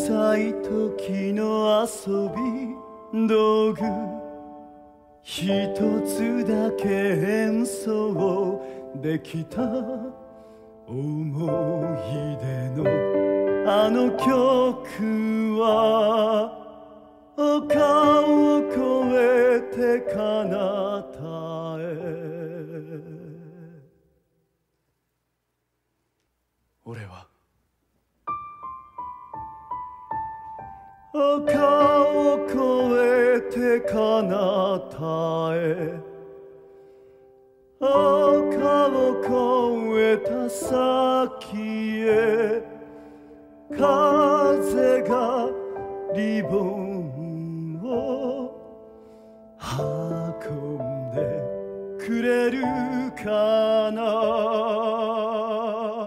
さい時の遊び道具一つだけ演奏できた思い出のあの曲は丘を越えて彼方へ俺は丘を越えて彼方へ丘を越えた先へ風がリボンを運んでくれるかな